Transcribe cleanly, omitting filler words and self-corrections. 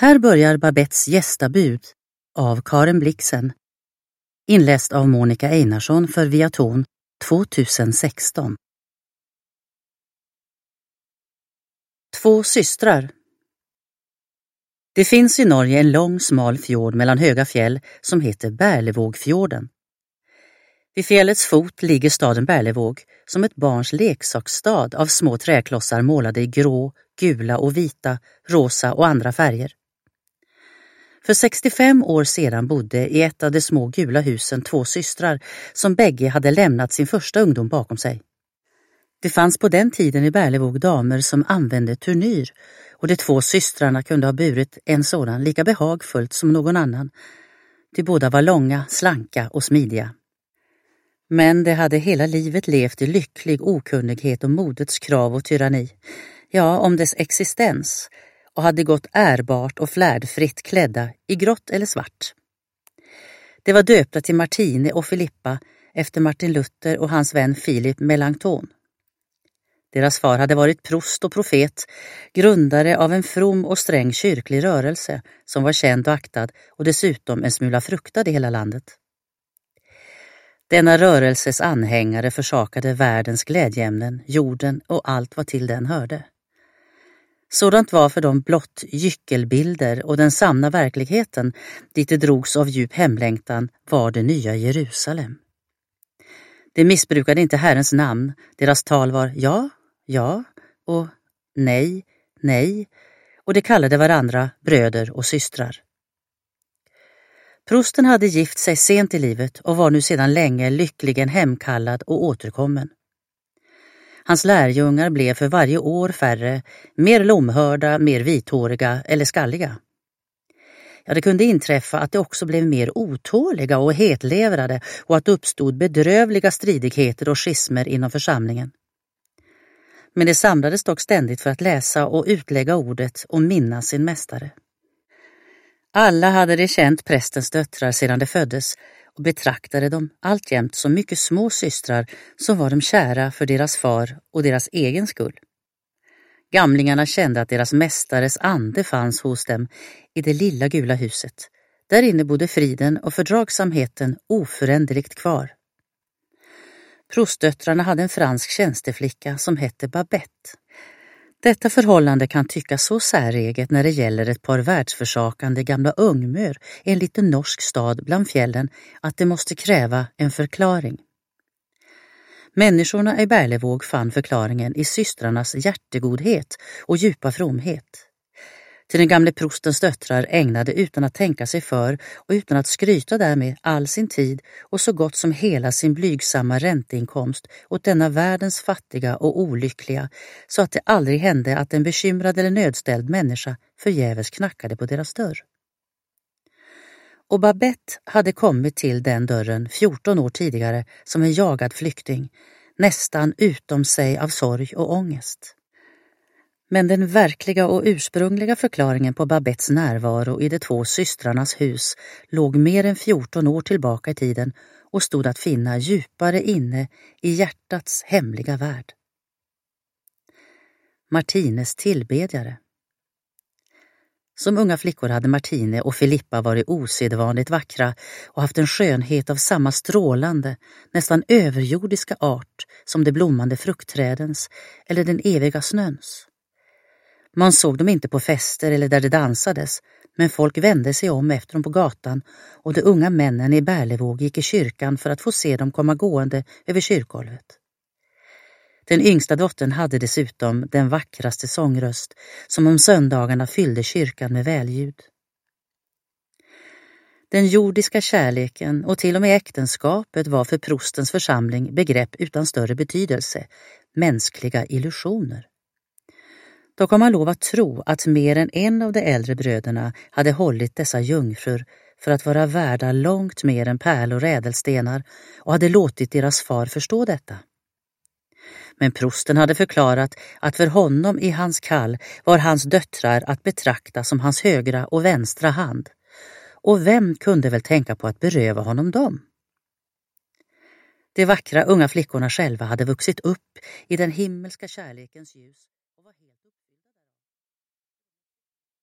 Här börjar Babettes gästabud av Karen Blixen, inläst av Monica Einarsson för Viaton 2016. Två systrar. Det finns i Norge en lång smal fjord mellan höga fjäll som heter Berlevågfjorden. Vid fjällets fot ligger staden Berlevåg som ett barns leksaksstad av små träklossar målade i grå, gula och vita, rosa och andra färger. För 65 år sedan bodde i ett av de små gula husen två systrar som bägge hade lämnat sin första ungdom bakom sig. Det fanns på den tiden i Berlevåg damer som använde turnyr och de två systrarna kunde ha burit en sådan lika behagfullt som någon annan. De båda var långa, slanka och smidiga. Men de hade hela livet levt i lycklig okunnighet om modets krav och tyranni, ja, om dess existens, och hade gått ärbart och flärdfritt klädda i grått eller svart. De var döpta till Martine och Filippa efter Martin Luther och hans vän Philip Melanchthon. Deras far hade varit prost och profet, grundare av en from och sträng kyrklig rörelse som var känd och aktad och dessutom en smula fruktad i hela landet. Denna rörelses anhängare försakade världens glädjeämnen, jorden och allt vad till den hörde. Sådant var för dem blott gyckelbilder och den sanna verkligheten, dit det drogs av djup hemlängtan, var det nya Jerusalem. De missbrukade inte Herrens namn, deras tal var ja, ja och nej, nej, och de kallade varandra bröder och systrar. Prosten hade gift sig sent i livet och var nu sedan länge lyckligen hemkallad och återkommen. Hans lärjungar blev för varje år färre, mer lomhörda, mer vithåriga eller skalliga. Ja, det kunde inträffa att de också blev mer otåliga och hetlevrade och att uppstod bedrövliga stridigheter och schismer inom församlingen. Men det samlades dock ständigt för att läsa och utlägga ordet och minnas sin mästare. Alla hade de känt prästens döttrar sedan de föddes och betraktade dem alltjämt som mycket små systrar som var dem kära för deras far och deras egen skull. Gamlingarna kände att deras mästares ande fanns hos dem i det lilla gula huset. Där inne bodde friden och fördragsamheten oföränderligt kvar. Prostdöttrarna hade en fransk tjänsteflicka som hette Babette. Detta förhållande kan tyckas så säreget när det gäller ett par världsförsakande gamla ungmör i en liten norsk stad bland fjällen att det måste kräva en förklaring. Människorna i Berlevåg fann förklaringen i systrarnas hjärtegodhet och djupa fromhet. Till den gamle prostens döttrar ägnade utan att tänka sig för och utan att skryta därmed all sin tid och så gott som hela sin blygsamma ränteinkomst åt denna världens fattiga och olyckliga, så att det aldrig hände att en bekymrad eller nödställd människa förgäves knackade på deras dörr. Och Babette hade kommit till den dörren 14 år tidigare som en jagad flykting, nästan utom sig av sorg och ångest. Men den verkliga och ursprungliga förklaringen på Babettes närvaro i de två systrarnas hus låg mer än 14 år tillbaka i tiden och stod att finna djupare inne i hjärtats hemliga värld. Martines tillbedjare. Som unga flickor hade Martine och Filippa varit osedvanligt vackra och haft en skönhet av samma strålande, nästan överjordiska art som de blommande fruktträdens eller den eviga snöns. Man såg dem inte på fester eller där det dansades, men folk vände sig om efter dem på gatan och de unga männen i Berlevåg gick i kyrkan för att få se dem komma gående över kyrkgolvet. Den yngsta dottern hade dessutom den vackraste sångröst som om söndagarna fyllde kyrkan med välljud. Den jordiska kärleken och till och med äktenskapet var för prostens församling begrepp utan större betydelse, mänskliga illusioner. Då kan man lov att tro att mer än en av de äldre bröderna hade hållit dessa jungfrur för att vara värda långt mer än pärlor och ädelstenar och hade låtit deras far förstå detta. Men prosten hade förklarat att för honom i hans kall var hans döttrar att betrakta som hans högra och vänstra hand. Och vem kunde väl tänka på att beröva honom dem? De vackra unga flickorna själva hade vuxit upp i den himmelska kärlekens ljus.